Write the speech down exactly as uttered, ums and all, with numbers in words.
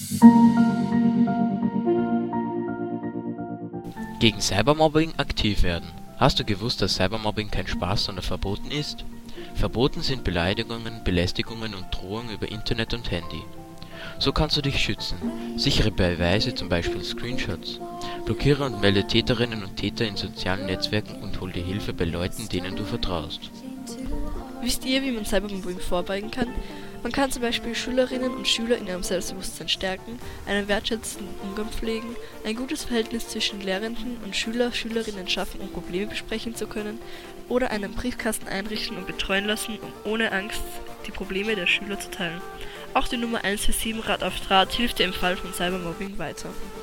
Gegen Cybermobbing aktiv werden. Hast du gewusst, dass Cybermobbing kein Spaß, sondern verboten ist? Verboten sind Beleidigungen, Belästigungen und Drohungen über Internet und Handy. So kannst du dich schützen. Sichere Beweise, zum Beispiel Screenshots. Blockiere und melde Täterinnen und Täter in sozialen Netzwerken und hol dir Hilfe bei Leuten, denen du vertraust. Wisst ihr, wie man Cybermobbing vorbeugen kann? Man kann zum Beispiel Schülerinnen und Schüler in ihrem Selbstbewusstsein stärken, einen wertschätzenden Umgang pflegen, ein gutes Verhältnis zwischen Lehrenden und Schüler, Schülerinnen schaffen, um Probleme besprechen zu können, oder einen Briefkasten einrichten und betreuen lassen, um ohne Angst die Probleme der Schüler zu teilen. Auch die Nummer eins vier sieben Rat auf Draht hilft dir im Fall von Cybermobbing weiter.